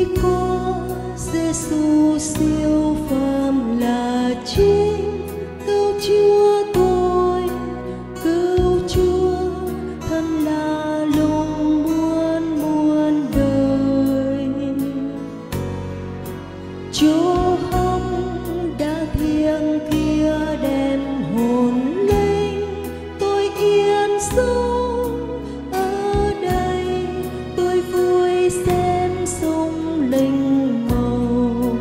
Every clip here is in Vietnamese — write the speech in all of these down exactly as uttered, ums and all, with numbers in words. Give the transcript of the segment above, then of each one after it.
có Giêsu siêu phàm là chính cứu Chúa tôi, cứu Chúa thân là lòng muôn muôn đời. Chúa hông đã thiêng kia đem hồn linh tôi yên sống ở đây, tôi vui xem sông linh màu.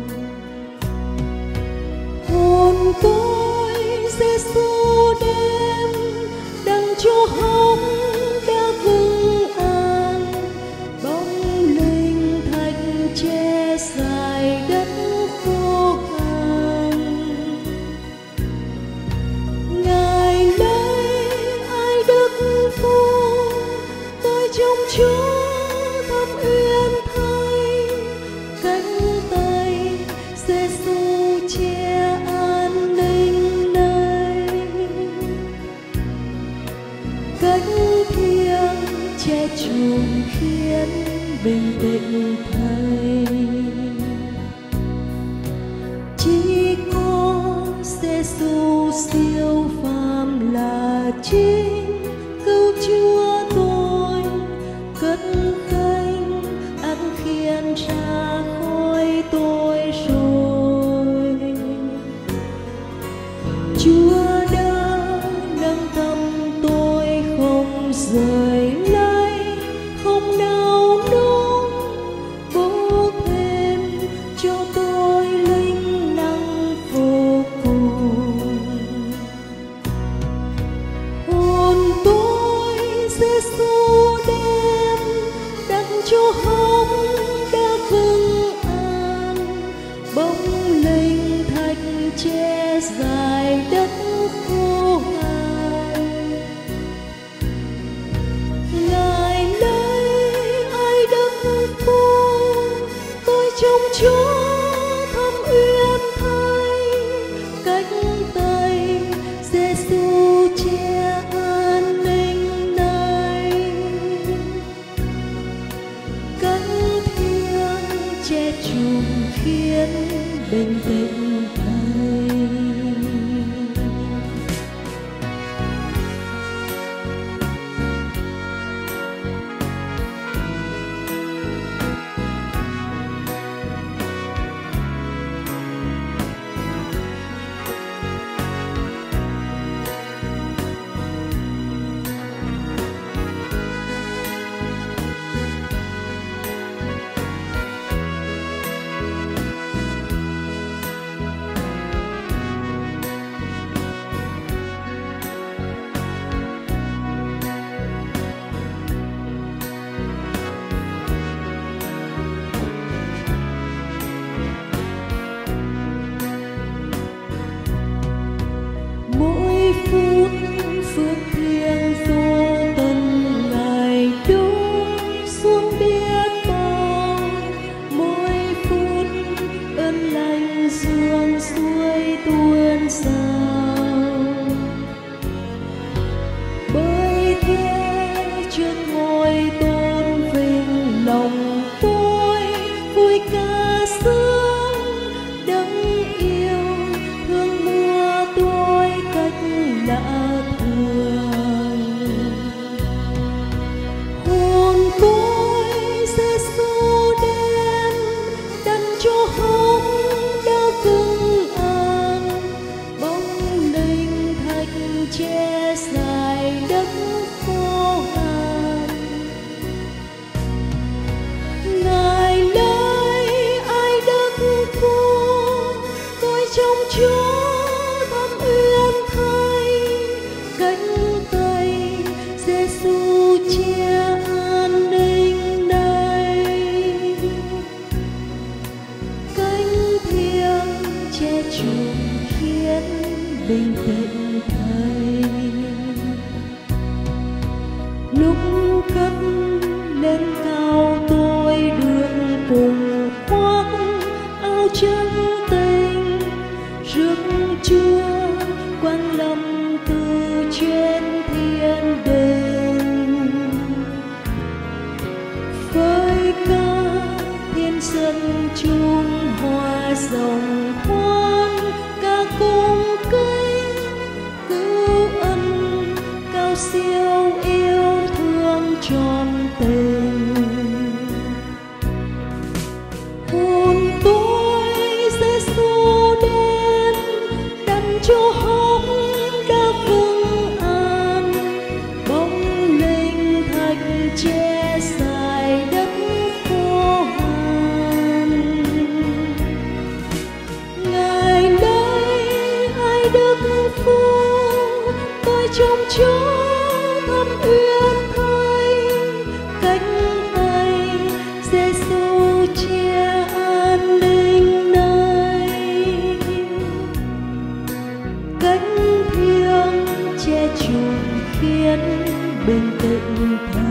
Hồn tôi Giêsu đem đặng cho hông đã vững an, bóng linh thành che dài đất khô khan. Ngài lấy ai đức phúc tôi trong Chúa thăm uyên thay, cánh tay Giêsu che an ninh này, cánh thiêng che chùm khiến bình tĩnh thay. Chỉ có Giêsu siêu phàm là chính cứu Chúa tôi, cất khanh ăn khiên ra khỏi tôi rồi. Chúa đã nâng tâm tôi không rời lấy, không nào nung bố thêm cho tôi linh năng vô cùng. Hồn tôi Giêsu đem đặng cho hông đã vững an, bóng linh thành che dài đất khô khan. Ngài lấy ai đức phúc tôi trong Chúa thăm uyên thay, cánh tay Giêsu che an ninh này, cánh thiêng che chùm khiến bình tĩnh thay. Mỗi phút phước thiêng vô tận Ngài đổ xuống biết bao, mỗi phút ơn lành dương suối tuôn sao. Bởi thế trước ngôi tôn vinh lòng tôi vui ca sướng, đấng yêu thương mua tôi cách lạ thường. Hồn tôi Giêsu đem đặng cho hông đã vững an, bóng linh thành che dài đất khô khan. Ngài lấy ai đức phúc tôi trong Chúa thăm uyên thay, cánh tay Giêsu che an ninh này, cánh thiêng che chùm khiến bình tĩnh thay. Lúc cất lên cao tôi đường cùng khoác áo chân tình, rước Chúa quan lâm từ trên thiên đình. Với ca thiên dân chung hòa dòng khoan ca cung kính cứu ân cao siêu yêu thương trọn tình. Hồn tôi Giêsu đến đặt cho hốc đã vững an, bóng linh thạch che dài đất khô hạn. Ngài đây hai đức phu tôi trong chốn thâm uyên thơi, cánh tay Giêsu che an ninh nơi, cánh thiêng che chùm khiến bình tĩnh.